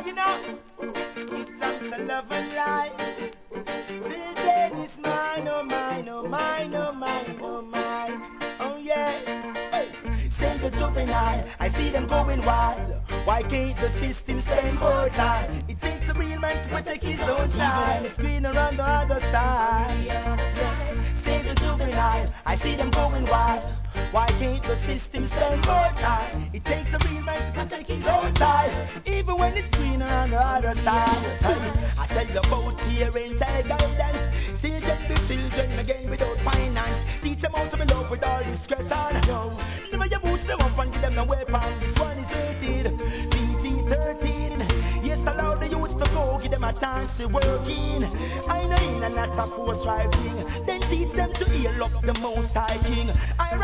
you know, give thanks to love and life. Children is mine, oh mine, oh mine, oh mine, oh mine. Oh yes. Hey. Say the juvenile, I see them going wild. Why can't the system spend more time? It takes a real man to protect his own child. And it's greener on the other side. Yes. Say the juvenile, I see them going wild. Why can't the system spend more time? It takes a real man to protect his own child, even when it's greener on the other side. I tell you about parental guidance. Children be children again without finance. Teach them how to be loved with all discretion. No, never you boost them up and give them a weapon. This one is rated PG-13. Yes, allow the youth to go, give them a chance to work in. I know in and not a force driving. Then teach them to heal up the most high king.